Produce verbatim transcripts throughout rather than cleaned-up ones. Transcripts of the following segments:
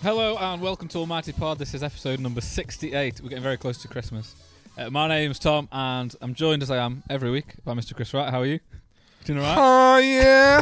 Hello and welcome to Almighty Pod. This is episode number sixty-eight. We're getting very close to Christmas. Uh, my name's Tom and I'm joined as I am every week by Mister Chris Wright. How are you? Doing alright? Oh, yeah.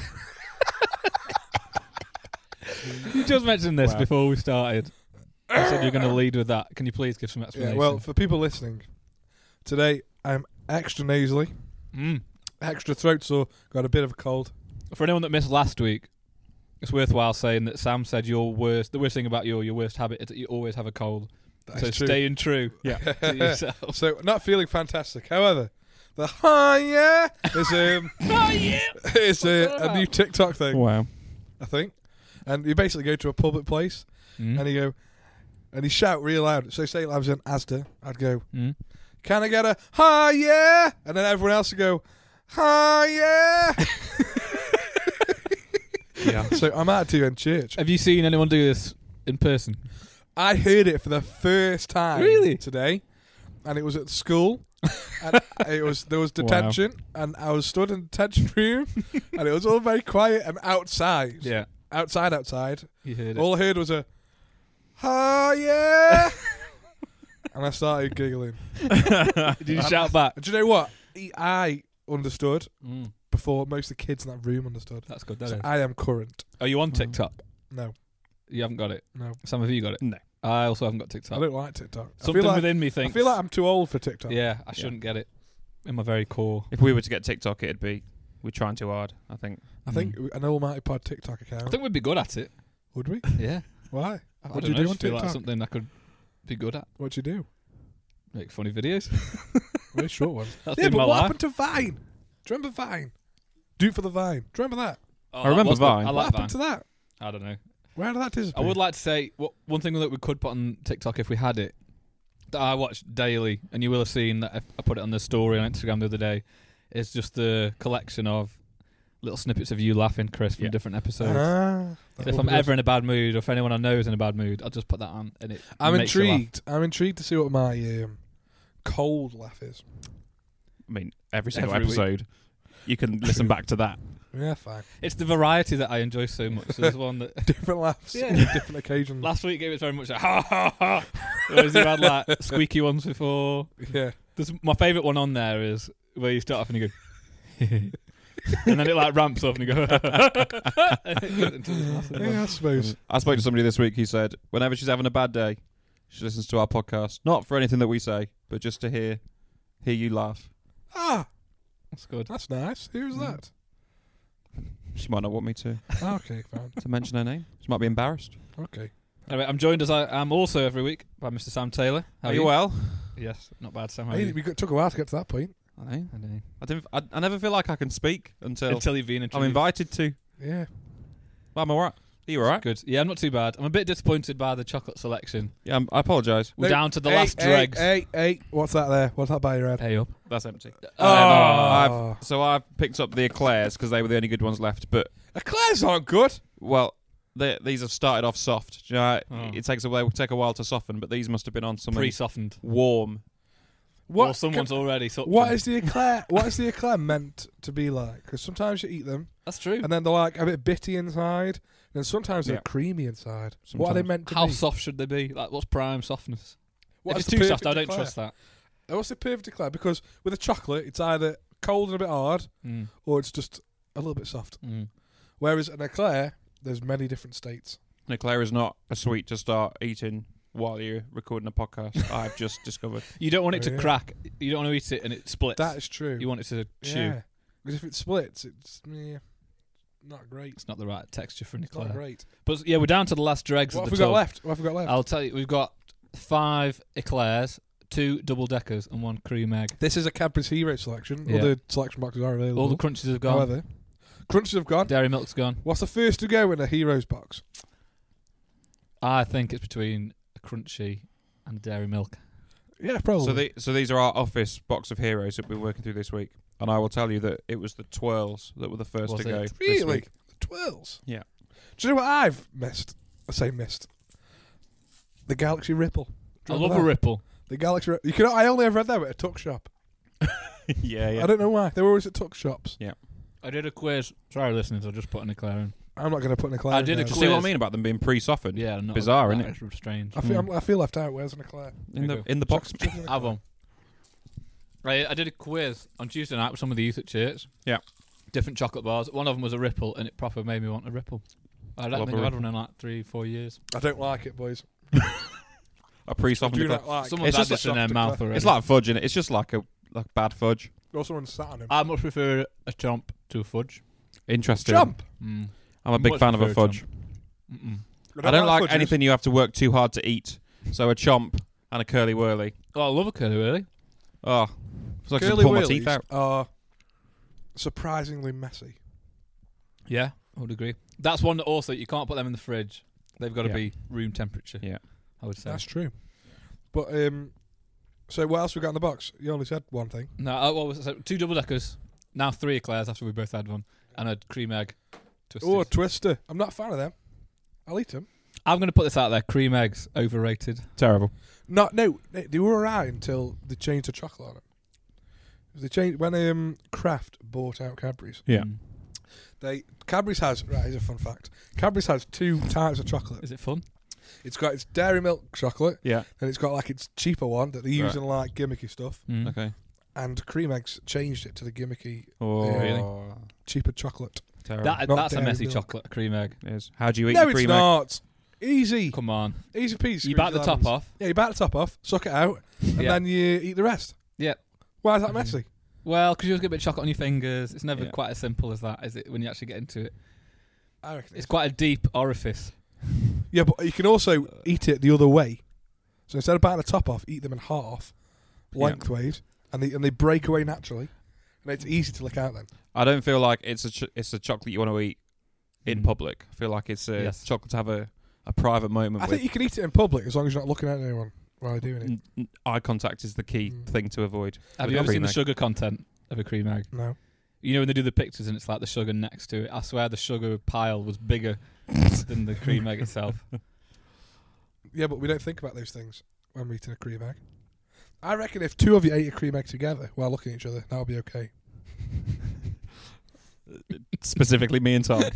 You just mentioned this Wow. before we started. You said you're going to lead with that. Can you please give some Yeah, explanation? well, for people listening, today I'm extra nasally, mm. extra throat sore, got a bit of a cold. For anyone that missed last week, it's worthwhile saying that Sam said your worst, the worst thing about your your worst habit is that you always have a cold. That so is true. staying true yeah, to yourself. So, not feeling fantastic. However, the "hi yeah" is um, Oh, yeah! is uh, a new TikTok thing, Wow. I think. And you basically go to a public place Mm. and you go, and you shout real loud. So, say I was in Asda, I'd go, Mm. "Can I get a hi yeah?" And then everyone else would go, "Hi yeah." Yeah. So I'm out to in church. Have you seen anyone do this in person? I heard it for the first time Really? today, and it was at school. And it was there was detention, and I was stood in the detention room, and it was all very quiet and outside. Yeah. outside, outside. You heard it. All I heard was a, "Oh yeah," and I started giggling. Did you shout back? Do you know what? I understood Mm. before most of the kids in that room understood. That's good, that So is. I am current. Are you on TikTok? No, You haven't got it? no, Some of you got it? No. I also haven't got I TikTok. don't like TikTok. I Something feel like, within me I thinks... feel like I'm too old for TikTok. Yeah, I shouldn't get it in my very core. If we were to get TikTok, it'd be we're trying too hard. I think. I think an Almighty Pod TikTok account. I think we'd be good at it. Would we? Yeah. Why? I What don't do you know, do on just feel like TikTok? something I could be good at. What'd you do? Make funny videos. Very short ones. That's Yeah, been but my what life. happened to Vine? Do you remember Vine? Do it for the Vine. Do you remember that? Oh, I remember that was good. Vine. I what like Vine. happened to that? I don't know. Where did that I disappear? would like to say what one thing that we could put on TikTok if we had it that I watch daily, and you will have seen that if I put it on the story on Instagram the other day, is just the collection of little snippets of you laughing, Chris, from Yeah. different episodes. Ah, So that if would I'm be ever good. in a bad mood, or if anyone I know is in a bad mood, I'll just put that on, and it. I'm makes you laugh. intrigued. I'm intrigued to see what my um, cold laugh is. I mean, every single Every week. episode, you can listen back to that. Yeah, fine. It's the variety that I enjoy so much. So there's one that Different laughs. Yeah. on different occasions. last week it was very much like ha ha ha. Whereas you had like squeaky ones before. Yeah. There's, my favourite one on there is where you start off and you go, and then it like ramps up and you go. And it goes into this massive one. Yeah, I suppose. I spoke to somebody this week who said whenever she's having a bad day, she listens to our podcast, not for anything that we say, but just to hear hear you laugh. Ah, That's good. that's nice. Who's Mm. that? She might not want me to Okay, fine. to mention her name. She might be embarrassed. Okay. Anyway, I'm joined as I am also every week by Mister Sam Taylor. How Are you well? Yes, not bad, Sam. How are Hey, you? we got, took a while to get to that point. I know. I know. I didn't. I, I never feel like I can speak until, Until you've been I'm introduced. invited to. Yeah. Well, I'm alright. Are you alright? Good. Yeah, I'm not too bad. I'm a bit disappointed by the chocolate selection. Yeah, I'm, I apologise. We're No, down to the hey, last hey, dregs. Hey, hey, what's that there? What's that by your head? Hey up. That's empty. Oh. I've, so I've picked up the eclairs because they were the only good ones left. But Eclairs aren't good. well, they, these have started off soft. Do you know, Oh. it takes a while, take a while to soften, but these must have been on something Pre-softened. warm. What? Or someone's can- already sucked What them. is the eclair? What is the eclair meant to be like? Because sometimes you eat them That's true. and then they're like a bit bitty inside, and then sometimes they're Yeah. creamy inside. What are they Sometimes. meant to How be? soft should they be? Like, what's prime softness? What if is it's the too soft, perfect I don't eclair? trust that. What's the perfect eclair? Because with a chocolate, it's either cold and a bit hard, Mm. or it's just a little bit soft. Mm. Whereas an eclair, there's many different states. An eclair is not a sweet to start eating while you're recording a podcast. I've just discovered. You don't want it Oh, to yeah. crack. You don't want to eat it and it splits. That is true. You want it to chew. Yeah. Because if it splits, it's yeah, not great. It's not the right texture for an It's not eclair. great. But yeah, we're down to the last dregs What of have the we got tub. left? What have we got left? I'll tell you, we've got five eclairs, two double deckers, and one cream egg. This is a Cadbury's Hero selection. Yeah. Other selection boxes are available. All the crunches have gone. However, crunches have gone. Dairy milk's gone. What's the first to go in a Heroes box? I think it's between a crunchy and dairy milk. Yeah, probably. So, the, so these are our office box of heroes that we're working through this week. And I will tell you that it was the twirls that were the first Was to it? go this really? week. The twirls? Yeah. Do you know what I've missed? I say missed. The Galaxy Ripple. Do I you love remember a that? ripple. The Galaxy Ripple. You can, I only ever read them at a tuck shop. yeah, yeah. I don't know why. They were always at tuck shops. I did a quiz. Sorry, listeners, I just put an eclair in. I'm not going to put an eclair. I in did a there. Do you quiz. see what I mean about them being pre-softened? Yeah, not Bizarre, that innit? is strange. I feel Mm. I'm, I feel left out. Where's an eclair? In There the you in the box. Chuck- chuck an Have eclair. one. I, I did a quiz on Tuesday night with some of the youth at church. Yeah. Different chocolate bars. One of them was a Ripple, and it proper made me want a Ripple. I don't Love think a I've had Ripple. one in like three, four years. I don't like it, boys. A pre-softened. Do eclair. not like. Someone's It's had just this in their soft mouth eclair. already. It's like fudge in it. It's just like a like bad fudge. Or someone sat on him. I much prefer a chomp to a fudge. Interesting. Jump. Mm. I'm a big Much fan of a prefer fudge. chomp. Mm-mm. I don't like fudges. anything you have to work too hard to eat. So a chomp and a curly whirly. Oh, I love a curly whirly. Oh, it's like I Curly pull my teeth whirlies out. are surprisingly messy. Yeah, I would agree. That's one that also you can't put them in the fridge. They've got to Yeah. be room temperature. Yeah. I would say. That's true. But um, so what else we got in the box? You only said one thing. No, uh, what was it? So two double deckers. Now three eclairs after we both had one, and a cream egg twisted. Oh, a Twister. I'm not a fan of them. I'll eat them. I'm going to put this out there. Cream eggs overrated. Terrible. No, no, they they were alright until they changed the chocolate on it. They changed when um Kraft bought out Cadbury's. Yeah. Mm. They Cadbury's has right. Here's a fun fact. Cadbury's has two types of chocolate. Is it fun? It's got its dairy milk chocolate, Yeah. and it's got like its cheaper one that they use Right. in like gimmicky stuff. Mm. Okay. And cream eggs changed it to the gimmicky Oh, Yeah. Really? cheaper chocolate. Terrible. That, Not that's a dairy messy milk. chocolate, a cream egg. It is. How do you eat No, your it's cream egg? not. Easy, Come on. easy peasy. You bite the top off. Yeah, you bite the top off, suck it out, and Yeah. then you eat the rest. Yeah. Why is that messy? Well, because you always get a bit of chocolate on your fingers. It's never Yeah. quite as simple as that, is it, when you actually get into it? I reckon It's quite a deep orifice. Yeah, but you can also eat it the other way. So instead of biting the top off, eat them in half, Yeah. lengthways, and they and they break away naturally, and it's easy to lick out then. I don't feel like it's a ch- it's a chocolate you want to eat in Mm. public. I feel like it's a Yes. chocolate to have a, a private moment I with. think you can eat it in public as long as you're not looking at anyone while you're doing it. N- n- eye contact is the key Mm. thing to avoid. Have With you a ever seen cream the egg. sugar content of a cream egg? No. You know when they do the pictures and it's like the sugar next to it? I swear the sugar pile was bigger than the cream egg itself. Yeah, but we don't think about those things when we're eating a cream egg. I reckon if two of you ate a cream egg together while looking at each other, that would be okay. Specifically, me and Tom.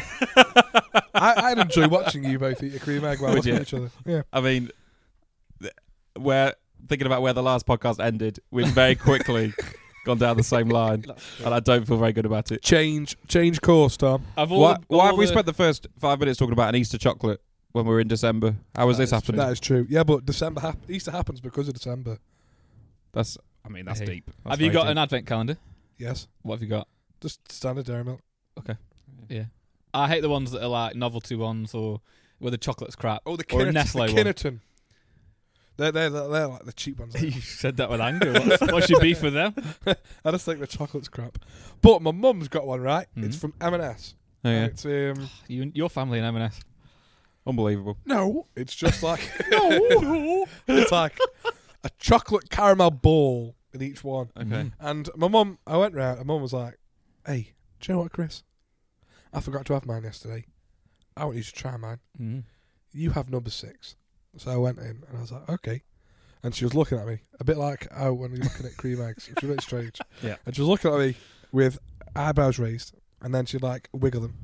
I, I'd enjoy watching you both eat a cream egg while Would looking you? at each other. Yeah. I mean, th- where thinking about where the last podcast ended, we've very quickly gone down the same line, and I don't feel very good about it. Change, change course, Tom. I've all Why, the- why all have we the- spent the first five minutes talking about an Easter chocolate when we're in December? How was That this is happening? That is true. Yeah, but December hap- Easter happens because of December. That's, I mean, that's Hey. deep. That's Have you very got deep. an advent calendar? Yes. What have you got? Just standard dairy milk. Yeah. I hate the ones that are like novelty ones or where the chocolate's crap. Oh, the Or a Kinnerton. Nestle the one. Kinnerton. They're, they're, they're, they're like the cheap ones. You said that with anger. What's, what's your beef with them? I just think the chocolate's crap. But my mum's got one, right? Mhm. It's from M and S. Oh, yeah. It's um You, your family and M and S. Unbelievable. no, it's just like no, it's like a chocolate caramel ball in each one. Okay. Mm. And my mum, I went round, and mum was like, "Hey, do you know what, Chris? I forgot to have mine yesterday. I want you to try mine. Mm. You have number six." So I went in, and I was like, "Okay." And she was looking at me a bit like oh, when you're looking at cream eggs. It was a bit strange. Yeah. And she was looking at me with eyebrows raised, and then she'd like wiggle them.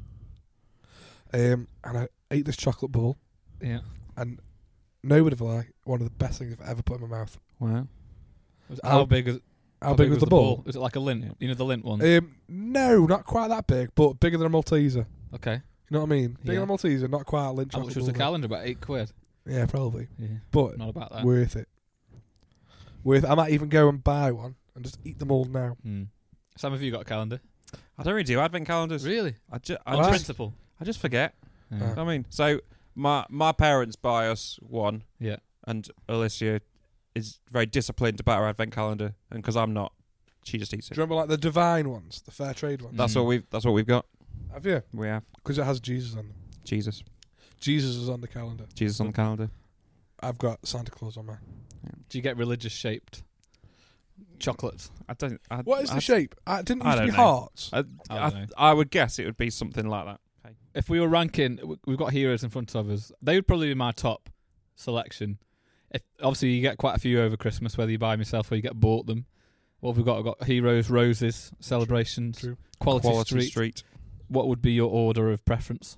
Um, and I ate this chocolate ball, Yeah. and no word of a lie, one of the best things I've ever put in my mouth. Wow. Was- How- How big is How, big was the ball? Was it like a lint? Yeah. You know the lint one? Um, no, not quite that big, but bigger than a Malteser. Okay. You know what I mean? Bigger Yeah. than a Malteser, not quite a lint How chocolate much was the ball, calendar? About eight quid. though. Yeah, probably. Yeah. But Not about that. worth it. Worth. I might even go and buy one and just eat them all now. Mm. Some of you got a calendar. I don't really do advent calendars. Really? I, ju- I On Why? just principle. I just forget. Yeah. Uh, I mean, so my my parents buy us one, Yeah. and Alicia is very disciplined about her advent calendar, and because I'm not, she just eats Do it. you remember like the Divine ones, the fair trade ones? That's Mm. what we've that's what we've got. Have you? We have Because it has Jesus on them. Jesus, Jesus is on the calendar. Jesus on the calendar. I've got Santa Claus on mine. Do you get religious shaped chocolates? I don't. I, What is I, the shape? Uh, it didn't I used to be don't know. hearts. I, I I, don't know. I would guess it would be something like that. Okay. If we were ranking, w- we've got heroes in front of us. They would probably be my top selection. If obviously you get quite a few over Christmas, whether you buy them yourself or you get bought them. What have we got? We've got heroes, roses, celebrations, True. quality, Quality street. Street. what would be your order of preference?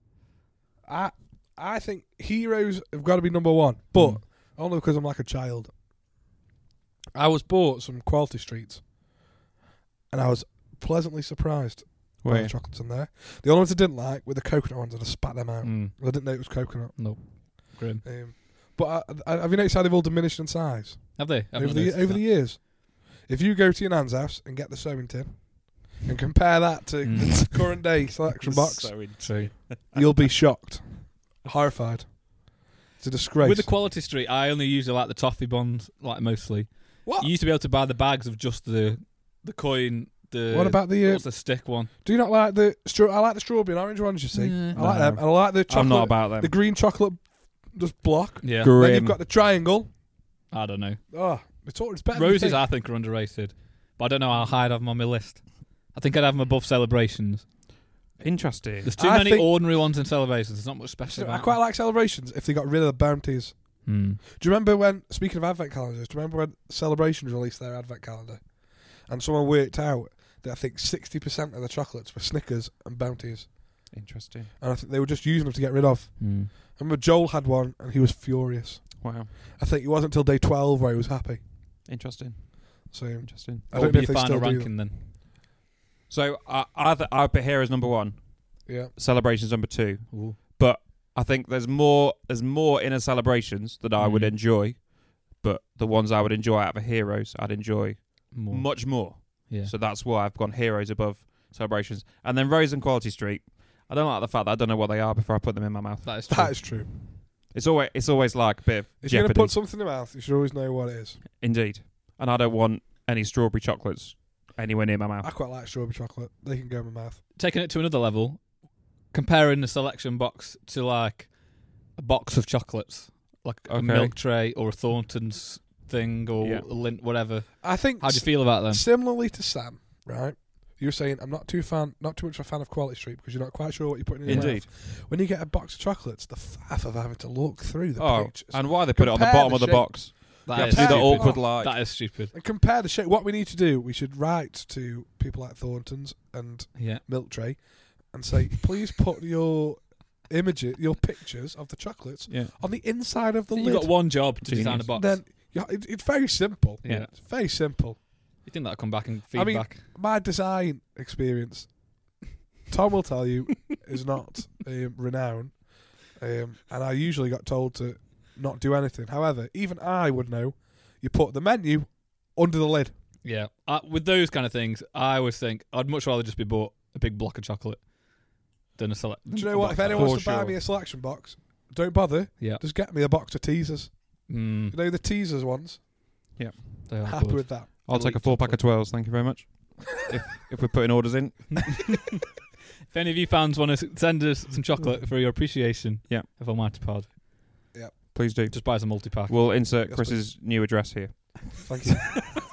I I think Heroes have got to be number one, but Mm. only because I'm like a child. I was bought some Quality Streets, and I was pleasantly surprised by the Wait. chocolates in there. The only ones I didn't like were the coconut ones, and I spat them out. Mm. I didn't know it was coconut. No. Grim. Um, but I, I, have you noticed how they've all diminished in size Have they? I've over not the noticed over that. the years? If you go to your nan's house and get the sewing tin and compare that to Mm. current day selection box, So True. you'll be shocked, horrified. It's a disgrace. With the Quality Street, I only usually like the toffee bonds, like mostly. what? You used to be able to buy the bags of just the the coin. The What about the? Uh, what's the stick one? do you not like the? Straw- I like the strawberry and orange ones. You see, Yeah. I like No. them. And I like the chocolate. I'm not about them. the green chocolate, just block. Yeah, Gr- Then Grim. you've got the triangle. I don't know. Oh, it's all. It's better. than you Roses, think. I think, are underrated, but I don't know how high I'd have them on my list. I think I'd have them above Celebrations. Interesting. There's too I many think- ordinary ones in Celebrations. There's not much special I about quite them. like celebrations if they got rid of the bounties. Hmm. Do you remember when? Speaking of advent calendars, do you remember when Celebrations released their advent calendar, and someone worked out that I think sixty percent of the chocolates were Snickers and bounties, Interesting. and I think they were just using them to get rid of. Hmm. I remember Joel had one, and he was furious. Wow. I think it wasn't until day twelve where he was happy. Interesting. So Interesting. I What don't would know be if they your final still do ranking then? So I I, th- I put Heroes number one, yeah. Celebrations number two, Ooh. but I think there's more there's more inner Celebrations that I would Mm. enjoy, but the ones I would enjoy out of Heroes I'd enjoy More. much more. Yeah. So that's why I've gone Heroes above Celebrations, and then Rose and Quality Street. I don't like the fact that I don't know what they are before I put them in my mouth. that is true. That is true. It's always it's always like a bit of If you're going to jeopardy. put something in your mouth, you should always know what it is. Indeed, and I don't want any strawberry chocolates anywhere near my mouth. I quite like strawberry chocolate. They can go in my mouth. Taking it to another level, comparing the selection box to like a box of chocolates, like a Okay. milk tray or a Thornton's thing or Yeah. a Lindt, whatever. I think How do you feel about them? similarly to Sam, right? You were saying I'm not too fan, not too much of a fan of Quality Street because you're not quite sure what you're putting in your Indeed. mouth. When you get a box of chocolates, the faff of having to look through the Oh, pages and why they put it on the Compare bottom the of the shape. box? That You have is to do that stupid. awkward Oh, like. That is stupid. and compare the shape. What we need to do, we should write to people like Thornton's and Yeah. Milk Tray and say, please put your images, your pictures of the chocolates Yeah. on the inside of the You've lid. got one job to design a Genius. box. Then yeah, it, it's very simple. Yeah. It's very simple. You think that'll come back and I mean- feedback? My design experience, Tom will tell you, is not um, renowned, um, and I usually got told to not do anything. However, even I would know. You put the menu under the lid. Yeah. Uh, with those kind of things, I always think I'd much rather just be bought a big block of chocolate than a select. Do you know what? If box. anyone wants to For buy sure. me a selection box, don't bother. Yeah. Just get me a box of teasers. Mm, You know the teasers ones. they are Happy good. with that. I'll take a four pack of twelves. Thank you very much. if if we're putting orders in, If any of you fans want to send us some chocolate for your appreciation Yeah. of Almighty Pod, please do. just buy us a multi pack. We'll insert Yes, Chris's new address here. Thank you.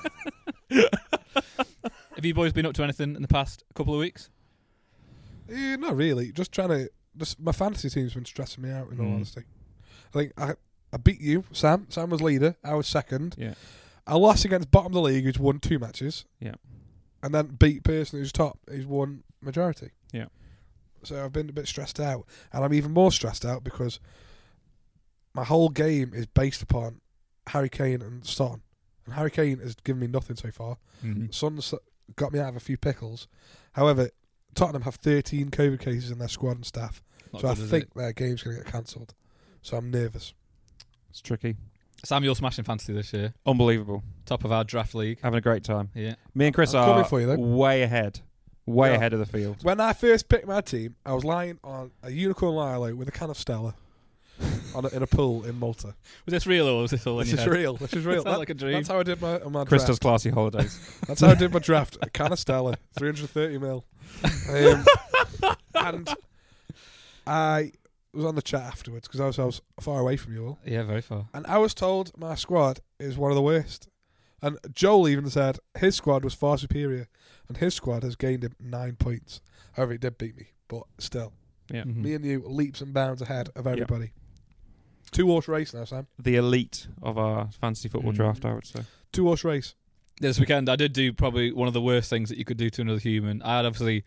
Have you boys been up to anything in the past couple of weeks? Eh, not really. Just trying to. Just my fantasy team's been stressing me out. In all Mm. honesty, I think I I beat you, Sam. Sam was leader. I was second. Yeah. I lost against bottom of the league, who's won two matches. Yeah. And then beat person who's top, who's won majority. Yeah. So I've been a bit stressed out, and I'm even more stressed out because my whole game is based upon Harry Kane and Son, and Harry Kane has given me nothing so far. Mm-hmm. Son's got me out of a few pickles. However, Tottenham have thirteen COVID cases in their squad and staff, so I think their game's going to get cancelled. So I'm nervous. It's tricky. Sam, you're smashing fantasy this year. Unbelievable. Top of our draft league. Having a great time. Yeah. Me and Chris I'm coming are for you, though. way ahead. Way Yeah. ahead of the field. When I first picked my team, I was lying on a unicorn Lilo with a can of Stella on a, in a pool in Malta. Was this real or was this all in This your is head? real. This is real. Sounds That- like a dream. That's how I did my, my Chris draft. does classy holidays. That's how I did my draft. A can of Stella, three hundred thirty mil. Um, and I was on the chat afterwards because I was, I was far away from you all. Yeah, very far. And I was told my squad is one of the worst. And Joel even said his squad was far superior. And his squad has gained him nine points. However, he did beat me. But still, Yeah. Mhm. me and you leaps and bounds ahead of everybody. Two horse race now, Sam. The elite of our fantasy football Mm. draft, I would say. Two horse race. This weekend, I did do probably one of the worst things that you could do to another human. I had obviously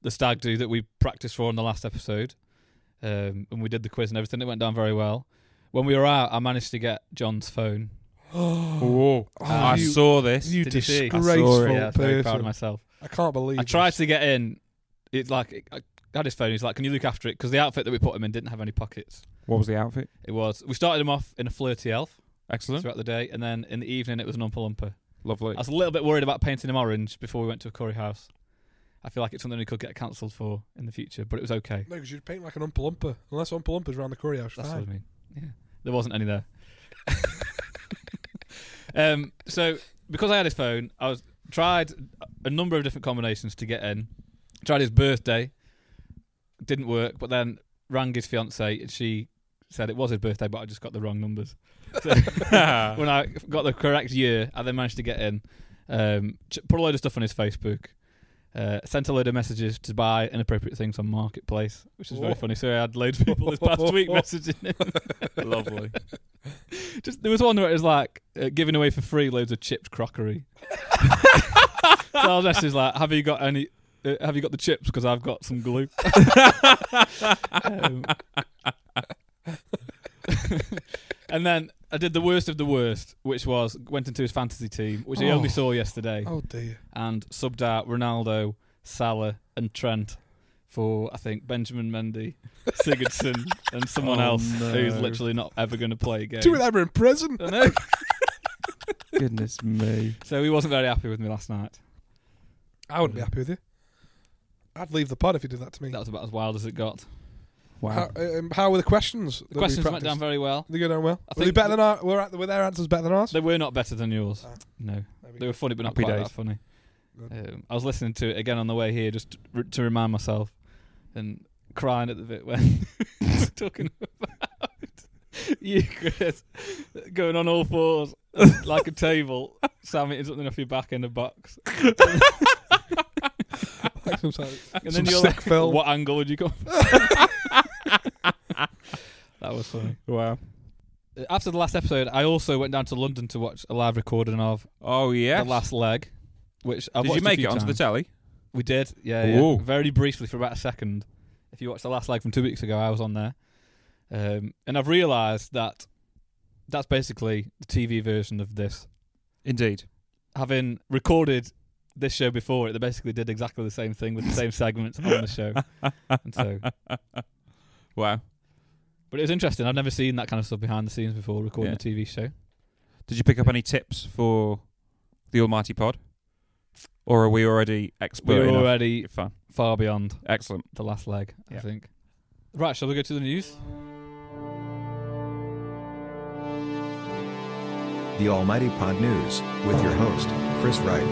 the stag do that we practiced for in the last episode, um, and we did the quiz and everything. It went down very well. When we were out, I managed to get John's phone. Oh, Oh, I you- saw this. You Did you see? I saw it. disgraceful Yeah, I was very proud of person. myself. I can't believe I tried this. to get in. It's like I had his phone. He's like, "Can you look after it?" Because the outfit that we put him in didn't have any pockets. What was the outfit? It was. We started him off in a flirty elf Excellent. throughout the day, and then in the evening it was an Oompa Loompa. Lovely. I was a little bit worried about painting him orange before we went to a curry house. I feel like it's something we could get cancelled for in the future, but it was okay. No, because you'd paint like an Oompa Loompa. Unless Oompa Loompas around the curry house, That's fine. what I mean. Yeah, there wasn't any there. um, so because I had his phone, I was tried a number of different combinations to get in. Tried his birthday, didn't work. But then rang his fiancée, and she said it was his birthday, but I just got the wrong numbers. So when I got the correct year, I then managed to get in. Um, ch- put a load of stuff on his Facebook. Uh, sent a load of messages to buy inappropriate things on Marketplace, which is very Oh. funny. So I had loads of people this past week messaging him. Lovely. Just there was one where it was like uh, giving away for free loads of chipped crockery. So I was actually like, "Have you got any? Uh, have you got the chips? Because I've got some glue." um, and then I did the worst of the worst, which was went into his fantasy team, which I Oh. only saw yesterday, Oh dear. and subbed out Ronaldo, Salah, and Trent for I think Benjamin Mendy, Sigurdsson, and someone Oh, else no. who's literally not ever going to play a game. Two of them are in prison. I know. Goodness me. So he wasn't very happy with me last night. I wouldn't be happy with you. I'd leave the pod if you did that to me. That was about as wild as it got. Wow. How, um, how were the questions? The questions went down very well. They go down well. I Were they think better than our? Were, at- were their answers better than ours? They were not better than yours. Ah. No, There we they go. were funny, but not Happy quite days. that funny. Good. Um, I was listening to it again on the way here just to, r- to remind myself, and crying at the bit when talking about you, Chris, going on all fours like a table, Sam eating something off your back in a box, Like some sort of- and Some then you're sick like, film. "What angle would you come?" That was funny. Wow. Uh, After the last episode, I also went down to London to watch a live recording of Oh, yeah. the last leg, which I've Did you watched a make few it onto the times. telly? We did, yeah, yeah. Ooh. Very briefly for about a second. If you watched the last leg from two weeks ago, I was on there, um, and I've realised that that's basically the T V version of this. Indeed. Having recorded this show before it, they basically did exactly the same thing with the same segments on the show, and so. Wow. But it was interesting. I've never seen that kind of stuff behind the scenes before recording Yeah. a T V show. Did you pick up any tips for the Almighty Pod? Or are we already expert We're enough? already Fun. far beyond Excellent. the last leg, Yeah. I think. Right, shall we go to the news? The Almighty Pod News, with your host, Chris Wright.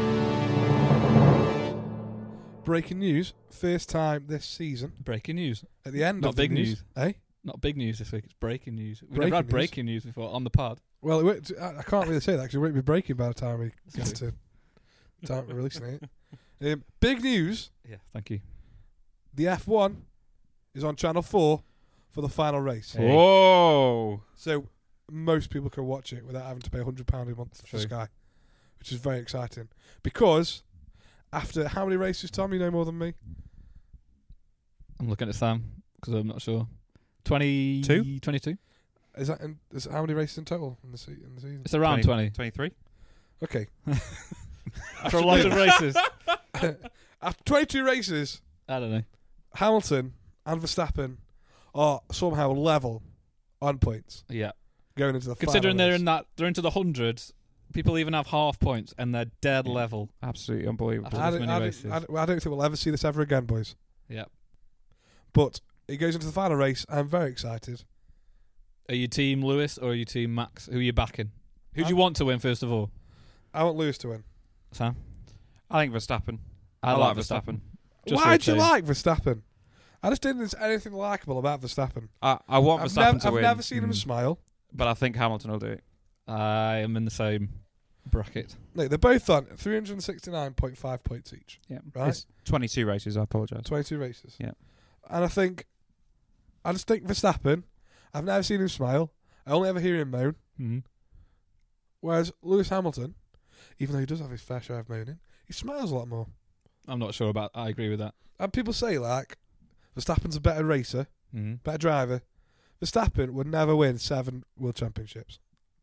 Breaking news. First time this season. Breaking news. At the end Not of the big news. news. Eh? Not big news this week. It's breaking news. We've Breaking never had news? breaking news before on the pod. Well, it won't, I I can't really say that because it won't be breaking by the time we get true. to the time we're releasing it. Um, big news. Yeah, thank you. The F one is on Channel four for the final race. Hey. Whoa. So most people can watch it without having to pay one hundred pounds a month for True. Sky, which is very exciting. Because after how many races, Tom? You know more than me. I'm looking at Sam because I'm not sure. twenty Two? twenty-two? Is that in, is how many races in total in the, se- in the season? It's around twenty. twenty-three? Okay. For a lot of races. After twenty-two races, I don't know. Hamilton and Verstappen are somehow level on points Yeah. going into the Considering final they're race. in that, they're into the hundreds. People even have half points and they're dead Yeah. level. Absolutely unbelievable. After I this don't, many I, don't, races. I, don't, I don't think we'll ever see this ever again, boys. Yeah. But it goes into the final race. I'm very excited. Are you team Lewis or are you team Max? Who are you backing? Who do you I'm- want to win first of all? I want Lewis to win. Sam? I think Verstappen. I, I like like Verstappen. Verstappen. Just for Why a do you change. like Verstappen? I just didn't think there's anything likable about Verstappen. I, I want I've, Verstappen nev- to I've win. never seen him Mm. smile. But I think Hamilton will do it. I am in the same bracket. No, they're both on three hundred sixty-nine point five points each. Yeah. Right. It's twenty-two races, I apologise. twenty-two races. Yeah. And I think, I just think Verstappen, I've never seen him smile. I only ever hear him moan. Mm-hmm. Whereas Lewis Hamilton, even though he does have his fair share of moaning, he smiles a lot more. I'm not sure about. I agree with that. And people say like Verstappen's a better racer, Mm-hmm. better driver. Verstappen would never win seven world championships.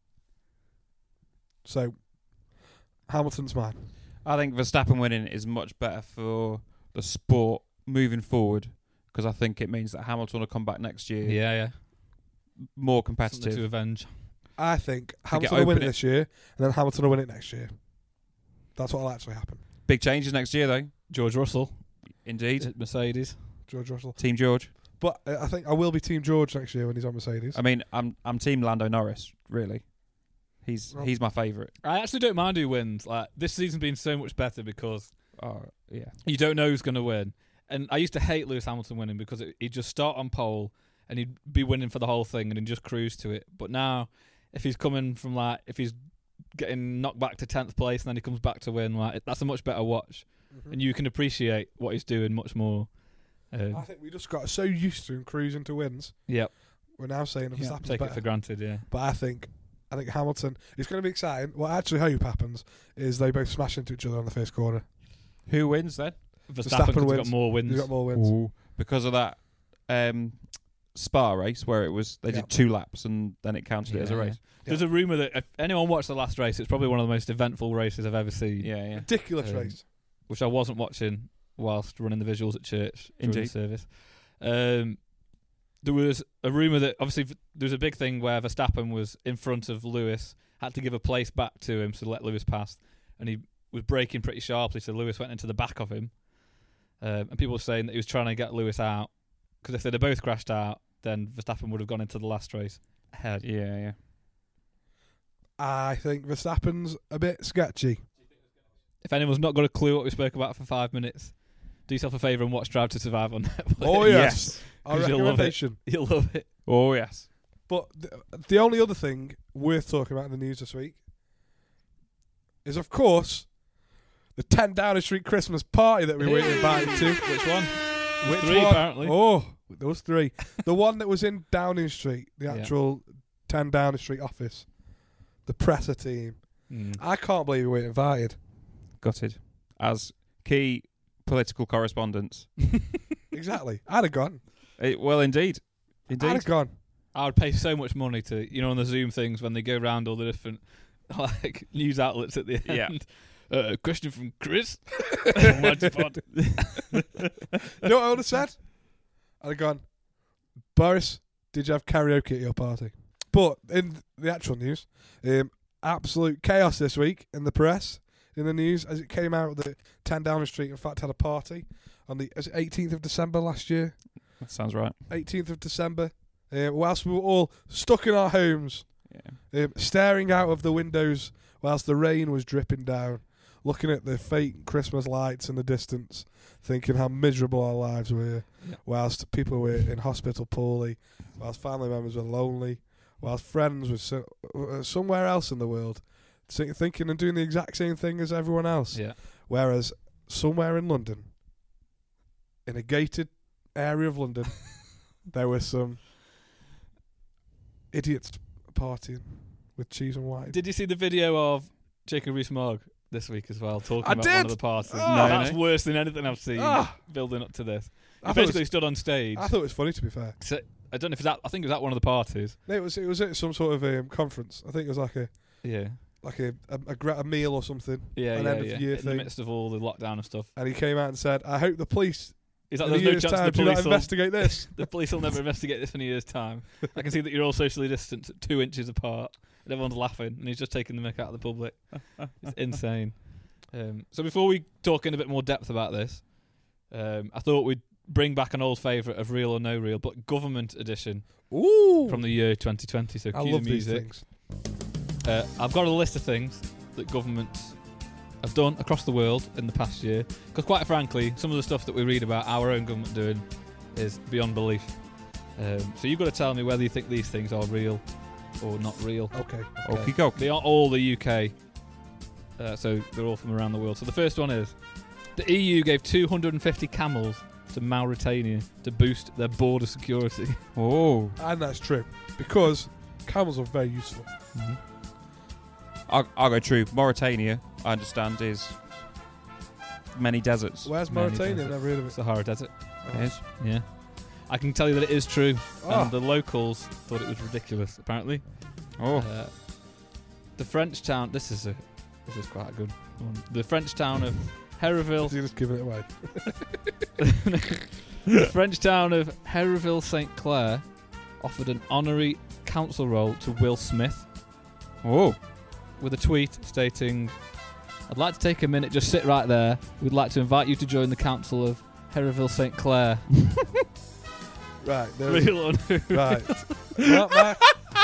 So Hamilton's mine. I think Verstappen winning is much better for the sport moving forward because I think it means that Hamilton will come back next year Yeah, yeah. more Something competitive. to avenge. I think I think Hamilton it will win it open it- this year, and then Hamilton will win it next year. That's what will actually happen. Big changes next year, though. George Russell, Indeed. at Mercedes. George Russell. Team George. But uh, I think I will be Team George next year when he's on Mercedes. I mean, I'm I'm Team Lando Norris. Really, he's Well- he's my favourite. I actually don't mind who wins. Like this season's been so much better because Oh yeah. you don't know who's going to win. And I used to hate Lewis Hamilton winning because it, he'd just start on pole and he'd be winning for the whole thing and he'd just cruise to it. But now, if he's coming from like, if he's getting knocked back to tenth place and then he comes back to win, like that's a much better watch, Mhm. and you can appreciate what he's doing much more. Uh, I think we just got so used to him cruising to wins. yep, We're now saying yeah, Verstappen's take better. it for granted. Yeah, But I think I think Hamilton. It's going to be exciting. What I actually hope happens is they both smash into each other on the first corner. Who wins then? Verstappen, Verstappen 'cause he's wins. got more wins. He's got more wins. Ooh, because of that um, Spa race where it was they Yeah. did two laps and then it counted it as a Yeah. race. There's a rumor that if anyone watched the last race, it's probably one of the most eventful races I've ever seen. Yeah, yeah. Ridiculous Um, race. Which I wasn't watching whilst running the visuals at church during the Indeed. service. Um, there was a rumour that obviously v- there was a big thing where Verstappen was in front of Lewis, had to give a place back to him to let Lewis pass, and he was braking pretty sharply, so Lewis went into the back of him. Um, and people were saying that he was trying to get Lewis out, because if they'd have both crashed out, then Verstappen would have gone into the last race ahead. Yeah, yeah. I think Verstappen's a bit sketchy. If anyone's not got a clue what we spoke about for five minutes, do yourself a favour and watch Drive to Survive on Netflix. Oh yes, our 'Cause you'll love it. recommendation. You'll love it. Oh yes. But the, the only other thing worth talking about in the news this week is, of course, the ten Downing Street Christmas party that we were invited to. Which one? Which Three, one? apparently. Oh, there was three. The one that was in Downing Street, the Yeah. actual ten Downing Street office, the presser team. Mm. I can't believe we weren't invited. Gutted. As key political correspondents. Exactly. I'd have gone. Eh, well, indeed. I'd Indeed. have gone. I would pay so much money to, you know, on the Zoom things when they go around all the different like news outlets at the Yeah. end. Uh, question from Chris. Mighty Pod. You know what I would have said? I'd have gone, Boris, did you have karaoke at your party? But in the actual news, um, absolute chaos this week in the press, in the news, as it came out that ten Downing Street, in fact, had a party on the is it eighteenth of December last year. That sounds right. eighteenth of December. Uh, whilst we were all stuck in our homes, Yeah. um, staring out of the windows whilst the rain was dripping down, looking at the fake Christmas lights in the distance, thinking how miserable our lives were, Yeah. whilst people were in hospital poorly, whilst family members were lonely, whilst friends were so, uh, somewhere else in the world, thi- thinking and doing the exact same thing as everyone else. Yeah. Whereas somewhere in London, in a gated area of London, there were some idiots partying with cheese and wine. Did you see the video of Jacob Rees-Mogg this week as well, talking I about did! one of the parties? Oh. no, that's worse than anything I've seen Ah. building up to this. I He thought, it basically was, stood on stage. I thought it was funny, to be fair. So, I don't know if it's at, I think it was at one of the parties. No, it was it was at some sort of um, conference. I think it was like a Yeah. like a a, a, gra- a meal or something. Yeah, An yeah, end of yeah. year In the thing. midst of all the lockdown and stuff. And he came out and said, "I hope the police Is that in a there's no year's chance time the do not police will, investigate this." the police will never investigate this in a year's time. I can see that you're all socially distanced at two inches apart and everyone's laughing and he's just taking the mick out of the public. It's insane. Um, so before we talk in a bit more depth about this, um, I thought we'd bring back an old favourite of Real or No Real, but Government Edition Ooh, from the year twenty twenty. So I cue love the these music. things. Uh, I've got a list of things that governments have done across the world in the past year. Because quite frankly, some of the stuff that we read about our own government doing is beyond belief. Um, so you've got to tell me whether you think these things are real or not real. Okay. Okie dokie. They are all the U K, uh, so they're all from around the world. So the first one is, the E U gave two hundred fifty camels to Mauritania to boost their border security. Oh. And that's true because camels are very useful. I'll, I'll go true. Mauritania, I understand, is many deserts. Where's Many Mauritania? desert. Never heard of it. Sahara Desert. It is. Yeah. I can tell you that it is true. Oh. And the locals thought it was ridiculous, apparently. Oh, Uh, the French town... This is a... This is quite a good one. The French town of Hereville... You're just giving it away. The French town of Hereville Saint Clair offered an honorary council role to Will Smith oh, with a tweet stating, "I'd like to take a minute, just sit right there. We'd like to invite you to join the council of Hereville Saint Clair." Right. There we go. Real unwho. Right. Mark, Mark.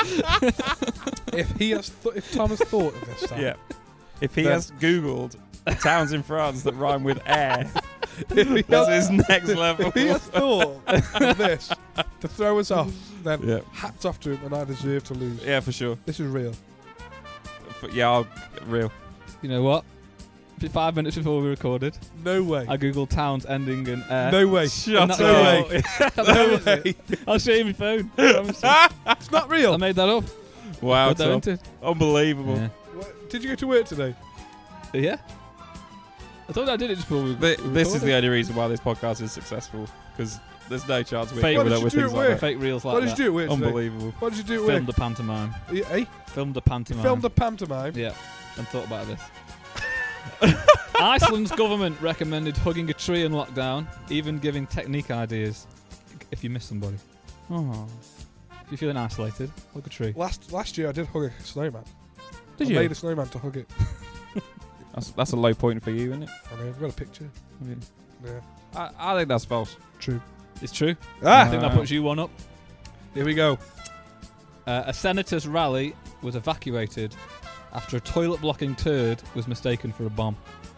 if he has, th- if Tom has thought of this, Sam, yeah. If he Then- has Googled towns in France that rhyme with air, if he that's has, his next level. if he has thought of this to throw us off, then Yeah, hats off to him, and I deserve to lose. yeah, for sure. This is real. F- Yeah, I'll, real. You know what? F- Five minutes before we recorded, No way. I googled towns ending in air. no way. Shut And that- no up. way. I No promise you. way. I'll show you my phone. I promise you. It's not real. I made that up. Wow, Put that Tom. into- Unbelievable. Yeah. What- Did you go to work today? Yeah. I thought I did it just before we. Th- we this is the recorded. only reason why this podcast is successful, because there's no chance we're Fake- coming What up did with you do things at like work? that. Fake reels like What that. did you do at work today? Unbelievable. What did you do at Filmed work? a pantomime. Yeah, eh? Filmed a You pantomime. filmed a pantomime. Yeah, and thought about this. Iceland's government recommended hugging a tree in lockdown, even giving technique ideas if you miss somebody. Oh. If you're feeling isolated, hug a tree. Last last year I did hug a snowman. Did I you? made a snowman to hug it. That's, that's a low point for you, isn't it? I mean, I've got a picture. I, mean, Yeah, I, I think that's false. true. It's true. I Ah, think that Wow. puts you one up. here we go. Uh, a senator's rally was evacuated after a toilet-blocking turd was mistaken for a bomb.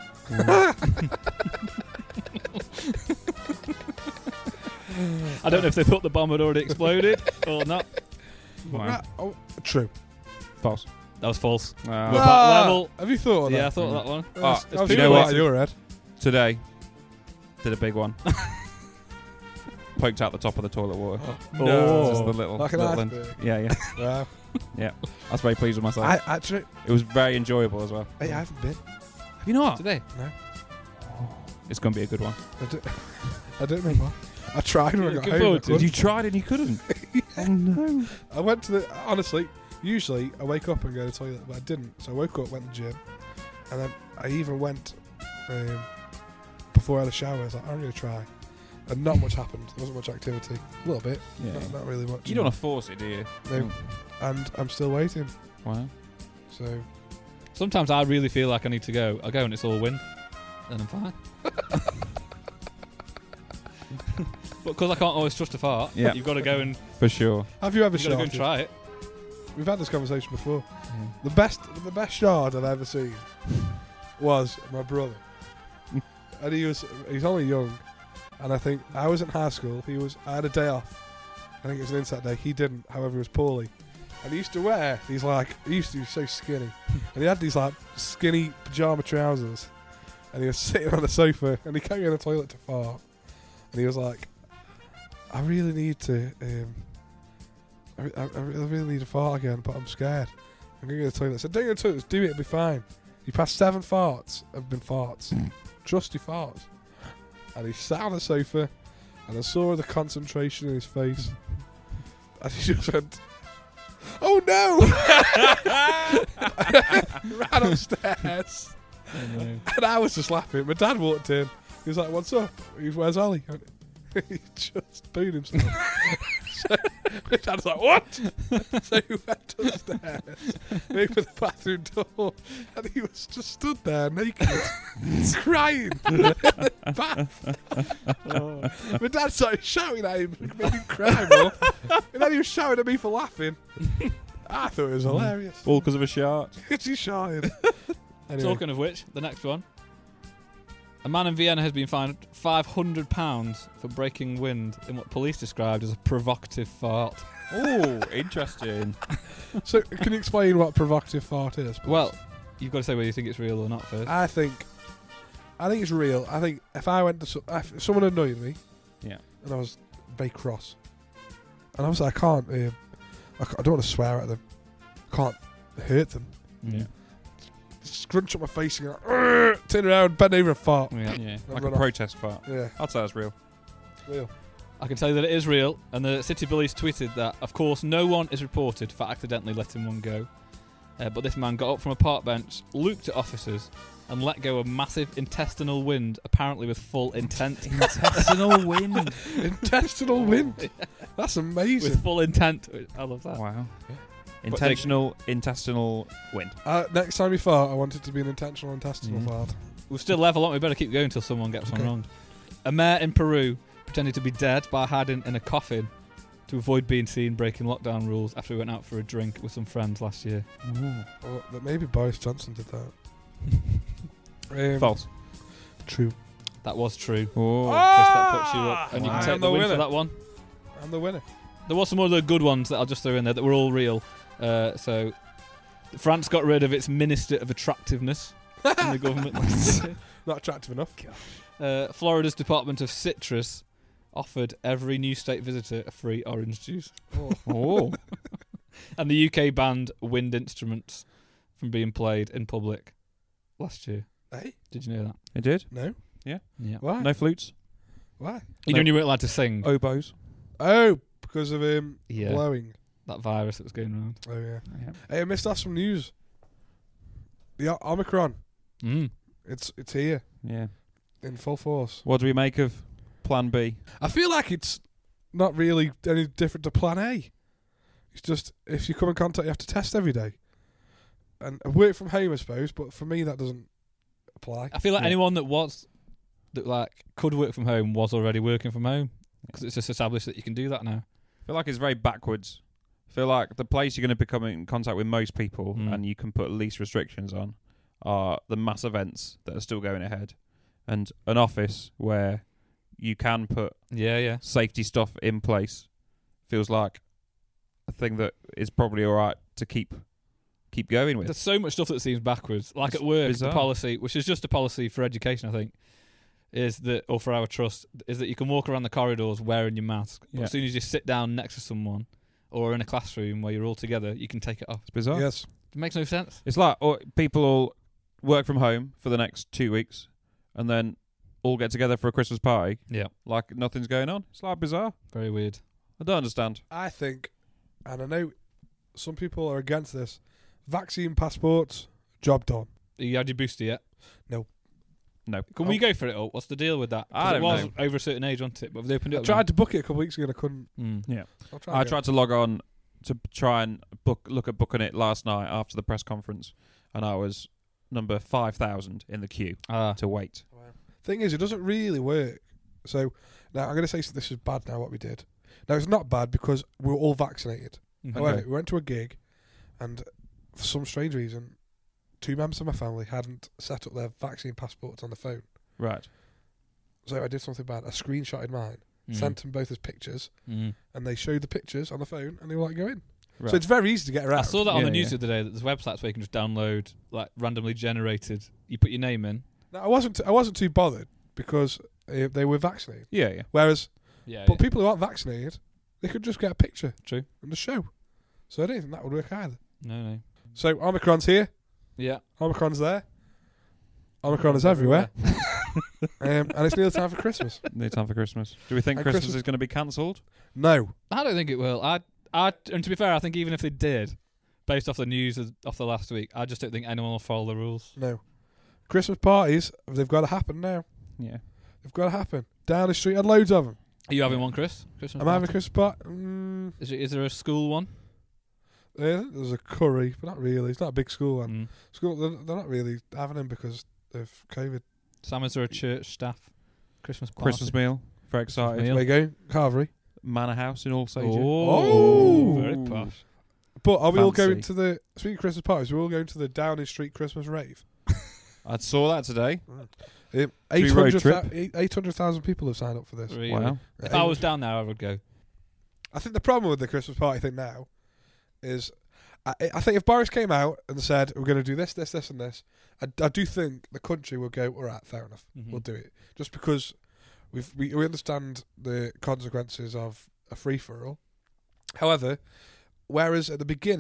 I don't know if they thought the bomb had already exploded or not. Wow. Right, oh, true. False. That was false. Uh, Well, back level. Have you thought of Yeah, I that? thought of that one. Oh, it's that was too you know late. what? In your head. today, did a big one. Poked out the top of the toilet water. No. Just the little, Like an little end. iceberg. Yeah, yeah. Wow. I was very pleased with myself. I actually, it was very enjoyable as well. hey, I haven't been. Have you not? Today. It's going to be a good one. I don't, I don't know why. I tried when I got Looking home. I, forward to it. couldn't. You tried and you couldn't. Oh no. I went to the. Honestly, usually I wake up and go to the toilet, but I didn't. So I woke up, went to the gym, and then I even went um, before I had a shower. I was like, I'm going to try. And not much happened. There wasn't much activity. A little bit. Yeah. Not, not really much. You don't want to force it, do you? No. And I'm still waiting. Wow. So Sometimes I really feel like I need to go. I go and it's all wind. Then I'm fine. But because I can't always trust a fart, Yeah. you've got to go and, For sure. have you ever you've got to go and sharted? try it. We've had this conversation before. The best, the best shard I've ever seen was my brother, and he was he's only young, and I think I was in high school. He was I had a day off. I think it was an inset day. He didn't, however, he was poorly, and he used to wear these like he used to be so skinny, and he had these like skinny pajama trousers, and he was sitting on the sofa, and he came in the toilet to fart, and he was like, "I really need to." Um, I, I, I really need to fart again, but I'm scared. I'm going to go to the toilet. I said, don't go to the toilet, do it, it'll be fine. You passed seven farts, have been farts. Trusty farts. And he sat on the sofa, and I saw the concentration in his face. And he just went, oh no! Ran upstairs. And I was just laughing. My dad walked in. He was like, what's up? He was, where's Ollie? He just booed himself. So my dad was like, what? So he went upstairs, opened the bathroom door, and he was just stood there naked, crying in the bath. My dad started shouting at him, making him cry more, and then he was shouting at me for laughing. I thought it was hilarious. All because of a shark. He's shouting. Anyway, Talking of which, the next one. A man in Vienna has been fined five hundred pounds for breaking wind in what police described as a provocative fart. Oh, interesting. so can you explain what provocative fart is? please? Well, you've got to say whether you think it's real or not first. I think, I think it's real. I think if I went to so, if someone annoyed me, Yeah. and I was very cross, and obviously I can't, um, I, ca- I don't want to swear at them, I can't hurt them. Yeah. scrunch up my face and go, "Urgh," turn around, bend over and fart. Yeah. Yeah, I'll like a run off. protest fart. Yeah, I'd say that's real. real. I can tell you that it is real, and the City Bullies tweeted that, of course, no one is reported for accidentally letting one go. Uh, but this man got up from a park bench, looked at officers, and let go a massive intestinal wind, apparently with full intent. Intestinal wind. Intestinal wind. That's amazing. With full intent. I love that. Wow. Intentional intestinal wind. Uh, next time you fart, I want it to be an intentional intestinal Mm. fart. We're still level, aren't we? We better keep going until someone gets Okay. one wrong. A mayor in Peru pretended to be dead by hiding in a coffin to avoid being seen breaking lockdown rules after he went out for a drink with some friends last year. Or that maybe Boris Johnson did that. Um, False. True. That was true. Oh. Chris, that puts you up. And you Wow. can take I'm the the win winner. for that one. I'm the winner. There was some other good ones that I'll just throw in there that were all real. Uh, so, France got rid of its Minister of Attractiveness in the government last year. Not attractive enough. Uh, Florida's Department of Citrus offered every new state visitor a free orange juice. Oh. Oh. And the U K banned wind instruments from being played in public last year. Hey? Did you know that? It did? No? Yeah. Why? No flutes? Why? You know, you weren't allowed to sing. Oboes? Oh, because of him Yeah. blowing. That virus that was going around. Oh, yeah. Yeah. Hey, I missed out some news. The o- Omicron. Mm. It's it's here Yeah. in full force. What do we make of Plan B? I feel like it's not really any different to Plan A. It's just if you come in contact, you have to test every day, and work from home, I suppose. But for me, that doesn't apply. I feel like Yeah. anyone that was that like could work from home was already working from home because it's just established that you can do that now. I feel like it's very backwards. I feel like the place you're going to become in contact with most people Mm. and you can put least restrictions on are the mass events that are still going ahead. And an office where you can put Yeah, yeah. safety stuff in place feels like a thing that is probably all right to keep keep going with. There's so much stuff that seems backwards. Like It's at work, bizarre. the policy, which is just a policy for education, I think, is that, or for our trust, is that you can walk around the corridors wearing your mask. But Yeah. as soon as you sit down next to someone or in a classroom where you're all together, you can take it off. It's bizarre. Yes. It makes no sense. It's like or people all work from home for the next two weeks and then all get together for a Christmas party Yeah. like nothing's going on. It's like bizarre. Very weird. I don't understand. I think, and I know some people are against this. Vaccine passports, job done. You had your booster yet? No. Can Oh. we go for it? Or what's the deal with that? 'Cause I it don't was know. over a certain age, wasn't it? But they opened it I up. tried to book it a couple of weeks ago and I couldn't. Mm. Yeah. I'll try I again. tried to log on to try and book look at booking it last night after the press conference and I was number five thousand in the queue Ah. to wait. Thing is, it doesn't really work. So now I'm going to say so this is bad. Now what we did. Now it's not bad because we were all vaccinated. Mhm. However, Okay. we went to a gig, and for some strange reason, two members of my family hadn't set up their vaccine passports on the phone. Right. So I did something bad. I screenshotted mine, Mm. sent them both as pictures, Mm. and they showed the pictures on the phone, and they were like, "Go in." Right. So it's very easy to get around. I saw that on Yeah, the news yeah. the other day that there's websites where you can just download like randomly generated. You put your name in. Now, I wasn't. T- I wasn't too bothered because uh, they were vaccinated. yeah, yeah. Whereas, Yeah. but people who aren't vaccinated, they could just get a picture. True. And the show. So I don't think that would work either. No, no. So Omicron's here. Yeah. Omicron's there. Omicron is everywhere. um, and it's nearly time for Christmas. No time for Christmas. Do we think And Christmas, Christmas- is going to be cancelled? No. I don't think it will. I, I, and to be fair, I think even if they did, based off the news of, off the last week, I just don't think anyone will follow the rules. No. Christmas parties, they've got to happen now. Yeah. They've got to happen. Down the street, had loads of them. Are you having one, Chris? Christmas Am I having a party? Christmas party? Mm, Is, it, is there a school one? yeah, there's a curry, but not really. It's not a big school one. Mm. School, they're, they're not really having them because of COVID. Sam, is there a church staff Christmas party? Christmas meal. Very excited. meal. Where you going? Carvery. Manor House in Alsager. Oh, Oh. very posh. But are we all Fancy. going to the, speaking of Christmas parties, we're all going to the Downing Street Christmas rave. I saw that today. Um, we eight road hundred trip? eight hundred thousand people have signed up for this. Really? Wow. If I was down there, I would go. I think the problem with the Christmas party thing now is, I, I think if Boris came out and said we're going to do this, this, this, and this, I, I do think the country will go, all right, fair enough, Mhm. we'll do it, just because we've, we we understand the consequences of a free for all. However, whereas at the beginning,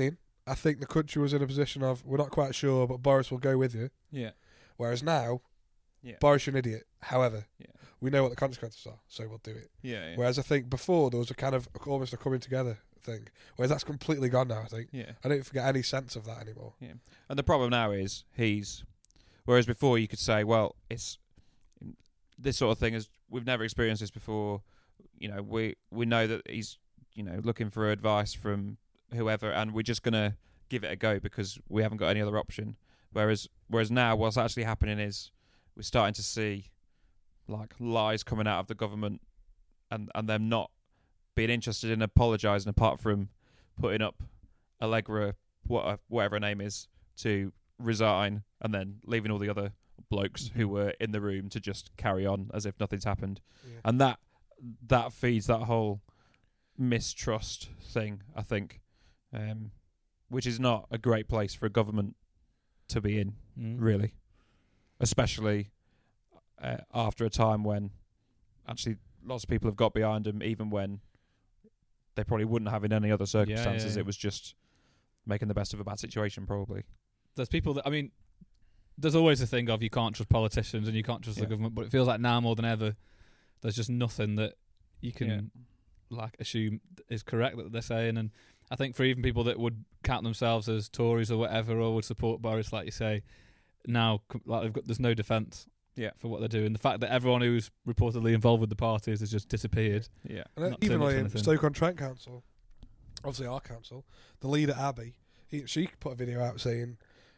I think the country was in a position of, we're not quite sure, but Boris will go with you. Yeah. Whereas now, Yeah. Boris, you're an idiot. However, Yeah. we know what the consequences are, so we'll do it. Yeah. Yeah. Whereas I think before, there was a kind of almost a coming together thing. Whereas that's completely gone now, I think. yeah. I don't get any sense of that anymore. Yeah. And the problem now is he's. Whereas before you could say, well, it's this sort of thing is we've never experienced this before. You know, we we know that he's you know looking for advice from whoever, and we're just gonna give it a go because we haven't got any other option. Whereas whereas now, what's actually happening is we're starting to see like lies coming out of the government, and and them not being interested in apologising apart from putting up Allegra, what whatever her name is, to resign, and then leaving all the other blokes who were in the room to just carry on as if nothing's happened. Yeah. And that that feeds that whole mistrust thing, I think, um, which is not a great place for a government to be in, Mm. really, especially uh, after a time when actually lots of people have got behind them, even when they probably wouldn't have in any other circumstances. yeah. It was just making the best of a bad situation, probably. There's people that I mean, there's always a thing of you can't trust politicians and you can't trust Yeah. the government, but it feels like now more than ever, there's just nothing that you can Yeah. like assume is correct that they're saying. And I think for even people that would count themselves as Tories or whatever, or would support Boris, like you say, now com- like they've got there's no defence. Yeah. For what they're doing, the fact that everyone who's reportedly involved with the parties has just disappeared. Yeah. And then Not even too much like in anything. Stoke-on-Trent Council, obviously our council, the leader Abby, he, she put a video out saying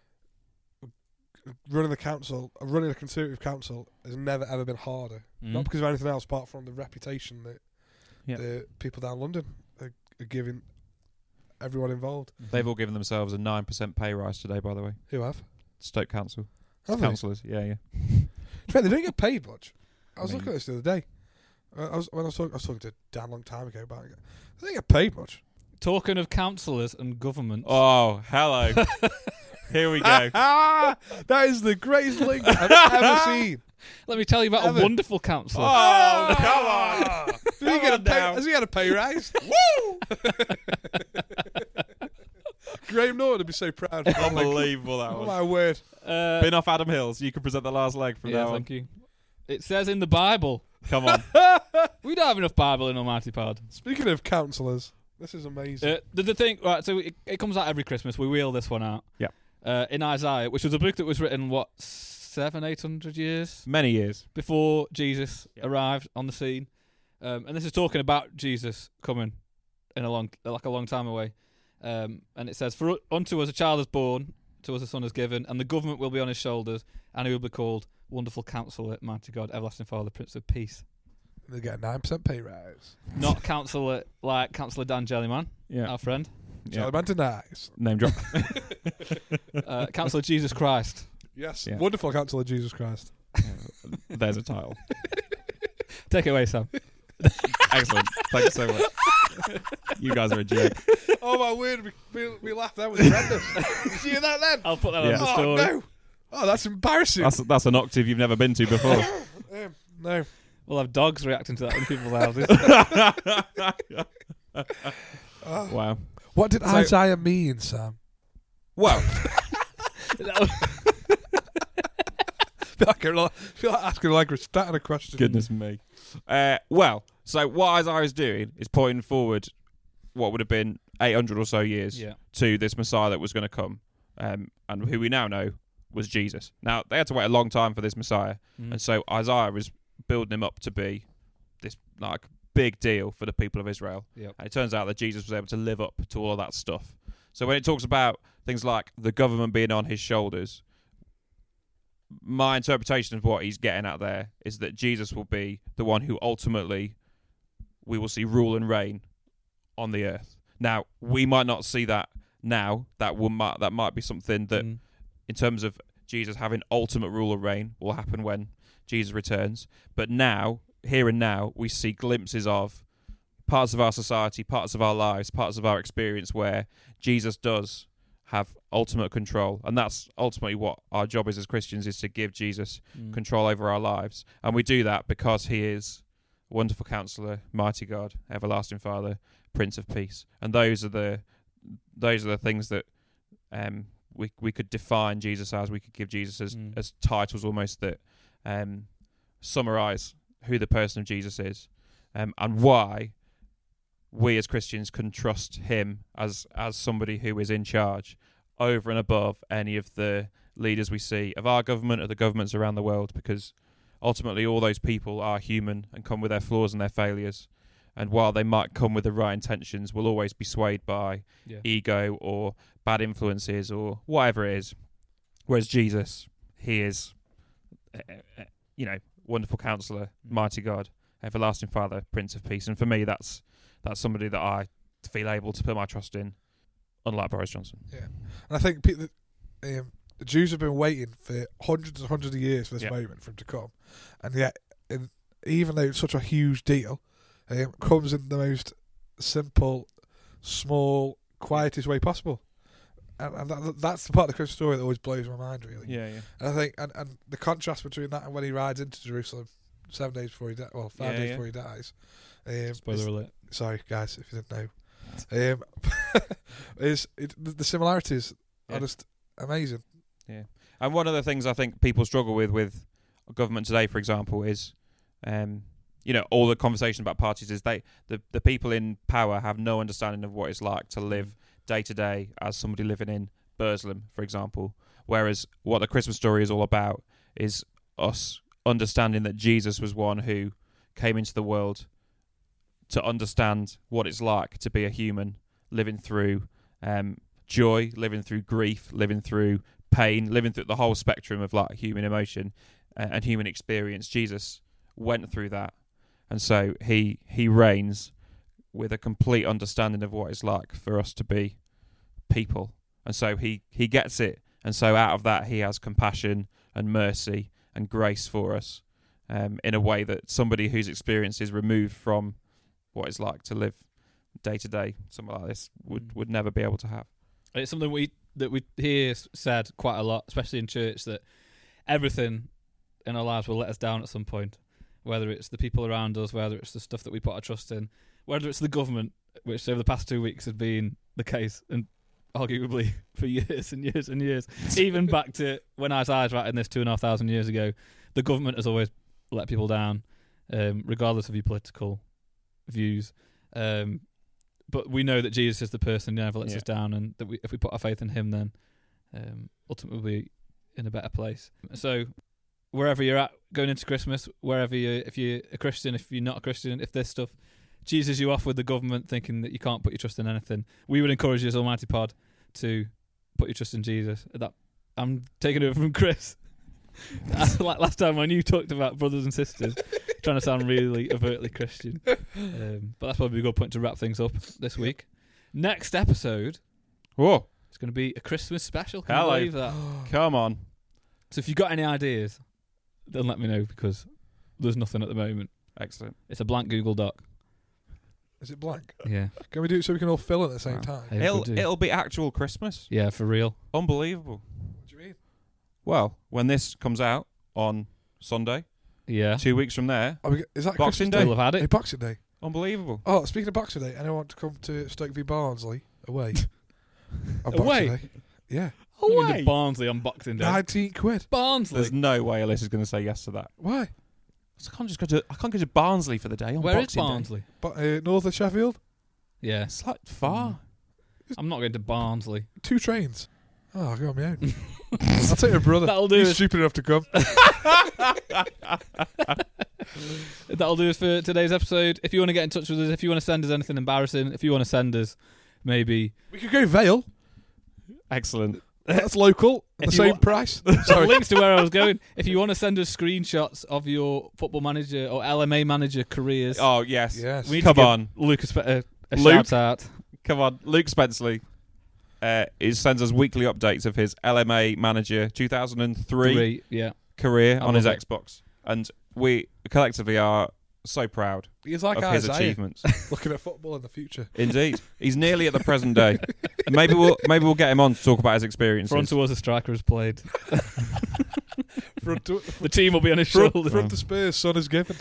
running the council, running a Conservative council has never ever been harder. Mm. Not because of anything else, apart from the reputation that Yeah. the people down London are, are giving everyone involved. They've all given themselves a nine percent pay rise today, by the way. Who have? Stoke Council. Have they? Councillors, yeah, yeah. In fact, they don't get paid much. I was I mean- looking at this the other day. I I was when I was talking, I was talking to Dan a long time ago about it. They don't get paid much. Talking of councillors and government, Oh, hello. Here we go. That is the greatest link I've ever seen. let me tell you about Ever. a wonderful councillor. Oh, come on. Did he Come get a on pay, now. has he had a pay rise? Woo! Graham Norton would be so proud. Oh my, Unbelievable that oh was. my word. Uh, Been off Adam Hills. You can present the last leg from yeah, now on. thank you. It says in the Bible. Come on. We don't have enough Bible in Almighty Pod. Speaking of counsellors, this is amazing. Uh, the, the thing, right? So it, it comes out every Christmas. We wheel this one out. Yeah. Uh, in Isaiah, which was a book that was written what seven, eight hundred years Many years. before Jesus Yeah. arrived on the scene, um, and this is talking about Jesus coming in a long, like a long time away. Um, and it says, "For unto us a child is born, to us a son is given, and the government will be on his shoulders, and he will be called Wonderful Counselor, Mighty God, Everlasting Father, Prince of Peace." They get a nine percent pay rise. Not Counsellor like Counsellor Dan Jellyman, Yeah. our friend. yeah. Charlie Manton nice. Name drop. Uh, Counsellor Jesus Christ. Yes. Yeah. Wonderful counsellor Jesus Christ. There's a title. Take it away, Sam. Excellent. Thank you so much. You guys are a joke. Oh my word, we, we, we laughed. That was horrendous. Did you hear that then? I'll put that Yeah. on the Oh story. no. Oh, that's embarrassing. That's that's an octave you've never been to before. Um, no. We'll have dogs reacting to that in people's houses. Oh. Wow. What did So- Isaiah mean, Sam? Well, I feel like, I'm like, I feel like asking like a stat a question. goodness me. Uh, well, so what Isaiah is doing is pointing forward what would have been eight hundred or so years yeah. to this Messiah that was going to come, um, and who we now know was Jesus. Now, they had to wait a long time for this Messiah, Mm. and so Isaiah was building him up to be this like big deal for the people of Israel. Yep. And it turns out that Jesus was able to live up to all of that stuff. So when it talks about things like the government being on his shoulders, my interpretation of what he's getting at there is that Jesus will be the one who ultimately we will see rule and reign on the earth. Now, we might not see that now. That will might, that might be something that, Mm. in terms of Jesus having ultimate rule and reign, will happen when Jesus returns. But now, here and now, we see glimpses of parts of our society, parts of our lives, parts of our experience where Jesus does have ultimate control. And that's ultimately what our job is as Christians, is to give Jesus Mm. control over our lives. And we do that because he is Wonderful Counselor, Mighty God, Everlasting Father, Prince of Peace. And those are the those are the things that um, we we could define Jesus as, we could give Jesus as, Mm. as titles almost that um, summarise who the person of Jesus is, um, and why we as Christians can trust him as as somebody who is in charge over and above any of the leaders we see of our government or the governments around the world, because ultimately all those people are human and come with their flaws and their failures, and while they might come with the right intentions, will always be swayed by Yeah. ego or bad influences or whatever it is. Whereas Jesus, he is, uh, uh, you know, wonderful counselor, Mm. mighty God, everlasting Father, Prince of Peace. And for me, that's that's somebody that I feel able to put my trust in, unlike Boris Johnson. Yeah, and I think people, um, the Jews have been waiting for hundreds and hundreds of years for this Yeah. moment for him to come, and yet, in, even though it's such a huge deal, um, comes in the most simple, small, quietest way possible, and, and that, that's the part of the Christmas story that always blows my mind, really. Yeah, yeah. And I think, and, and the contrast between that and when he rides into Jerusalem seven days before he dies, well, five Yeah, days yeah. before he dies. Um, Spoiler is- alert. Sorry, guys, if you didn't know. Um, is it, the, the similarities Yeah. are just amazing. And one of the things I think people struggle with with government today, for example, is, um, you know, all the conversation about parties is they the, the people in power have no understanding of what it's like to live day to day as somebody living in Burslem, for example. Whereas what the Christmas story is all about is us understanding that Jesus was one who came into the world to understand what it's like to be a human, living through um, joy, living through grief, living through pain, living through the whole spectrum of like human emotion uh, and human experience. Jesus went through that, and so he he reigns with a complete understanding of what it's like for us to be people, and so he he gets it, and so out of that he has compassion and mercy and grace for us, um, in a way that somebody whose experience is removed from what it's like to live day to day, something like this would Mm. would never be able to have. It's something we that we hear s- said quite a lot, especially in church, that everything in our lives will let us down at some point. Whether it's the people around us, whether it's the stuff that we put our trust in, whether it's the government, which over the past two weeks has been the case, and arguably for years and years and years, even back to when I was writing this two and a half thousand years ago, the government has always let people down, um, regardless of your political views. Um, but we know that Jesus is the person who never lets Yeah. us down, and that we, if we put our faith in him, then um, ultimately we'll be in a better place. So wherever you're at going into Christmas, wherever you, if you're a Christian, if you're not a Christian, if this stuff cheeses you off with the government thinking that you can't put your trust in anything, we would encourage you as Almighty Pod to put your trust in Jesus. That I'm taking over from Chris. Like last time when you talked about brothers and sisters, trying to sound really overtly Christian. Um, but that's probably a good point to wrap things up this week. Next episode, Whoa, it's going to be a Christmas special. Can Hello. you believe that? come on. So if you've got any ideas, then let me know, because there's nothing at the moment. Excellent. It's a blank Google Doc. Is it blank? Yeah. Can we do it so we can all fill it at the same Wow. time? Hey, It'll, could do. it'll be actual Christmas. Yeah, for real. Unbelievable. What do you mean? Well, when this comes out on Sunday, Yeah. two weeks from there, Are we, is that Boxing Christmas Day. We'll have had Hey, it. Boxing Day. unbelievable. Oh, speaking of Boxing Day, anyone want to come to Stoke v Barnsley away? On Away? Boxing Day? Yeah. We're going to Barnsley on Boxing Day. nineteen quid. Barnsley. There's no way Alyssa's going to say yes to that. Why? I can't just go to I can't go to Barnsley for the day. On Where is Boxing Day. Barnsley? But, uh, north of Sheffield? Yeah. It's like far. I'm not going to Barnsley. Two trains. Oh, I'll go on my own. I'll take my brother. That'll do He's us. stupid enough to come. That'll do us for today's episode. If you want to get in touch with us, if you want to send us anything embarrassing, if you want to send us maybe We could go Vale. Excellent. That's local. If The you same want- price. Sorry. links to where I was going. If you want to send us screenshots of your football manager or L M A manager careers, Oh yes. Yes. we need Come to give on. Luke a, spe- a, a Luke? shout out. Come on. Luke Spenceley uh, is sends us weekly updates of his L M A manager two thousand three Three, yeah. career I on his love it. Xbox, and we collectively are so proud He's like of his Isaiah, achievements. looking at football in the future. Indeed, he's nearly at the present day. Maybe we'll maybe we'll get him on to talk about his experiences. Front to us, a striker has played. Front to, The team will be on his front, shoulders. front to Spurs, son is given.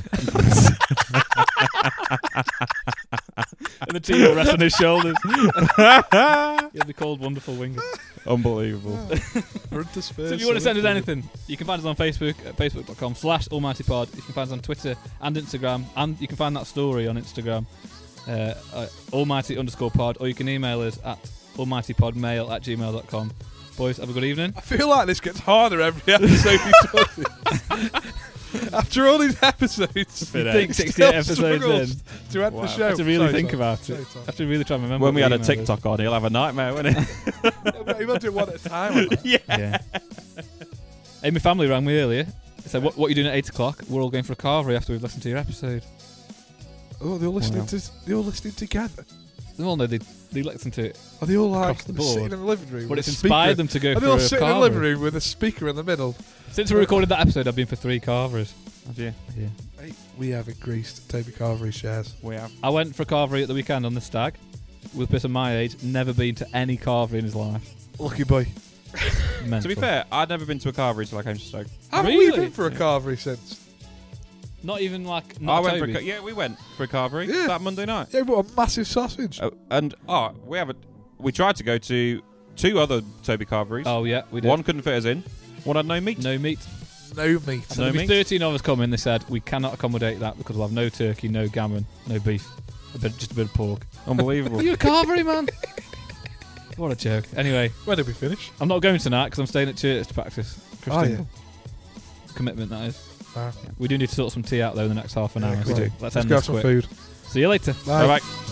And the team will rest on his shoulders. He'll be called Wonderful Winger. Unbelievable. So So if you want to send us anything, you can find us on Facebook at facebook.com slash almightypod. You can find us on Twitter and Instagram, and you can find that story on Instagram, uh, uh, almighty underscore pod, or you can email us at almightypodmail at gmail dot com. Boys, have a good evening. I feel like this gets harder every episode we do. After all these episodes, You think still sixty-eight episodes struggles in? to end Wow. the I show. have to really Sorry, think Tom. about Sorry, it. Tom. I have to really try and remember. When we what had a the email is. TikTok on, he'll have a nightmare, won't he? Yeah, You'll do it one at a time. on that. yeah. Yeah. Hey, my family rang me earlier. They said, what, what are you doing at eight o'clock? We're all going for a carvery after we've listened to your episode. Oh, they're all listening Wow. to. They're all listening together. They all know they, they listen to it, Are they all like Across the board. sitting in the living room? but with it's a inspired speaker? them to go Are for they all a sitting in the living carvery. room with a speaker in the middle? Since we recorded that episode, I've been for three carveries. Have you? Yeah. Hey, we have increased Toby Carvery shares. We have. I went for a carvery at the weekend on the Stag. With a person my age, never been to any carvery in his life. Lucky boy. Mental. To be fair, I'd never been to a carvery until I came to Stoke. Haven't we Really? been for a Yeah. carvery since? not even like I not went for a, Toby. ca- yeah, we went for a carvery Yeah. that Monday night. Yeah, but a massive sausage. Oh, and oh, we have a, we tried to go to two other Toby carveries. Oh yeah, we did. One couldn't fit us in. One had no meat. No meat. No meat. So No there'll be meat? thirteen of us coming. They said we cannot accommodate that because we'll have no turkey, no gammon, no beef, a bit, just a bit of pork. Unbelievable. Are you a carvery, man? What a joke. Anyway, When did we finish? I'm not going tonight because I'm staying at church to practice. Oh, Christian commitment, that is. Ah. We do need to sort some tea out though in the next half an Yeah, hour. come so on. let's Let's end go this have some quick. food. See you later. Bye. Bye bye.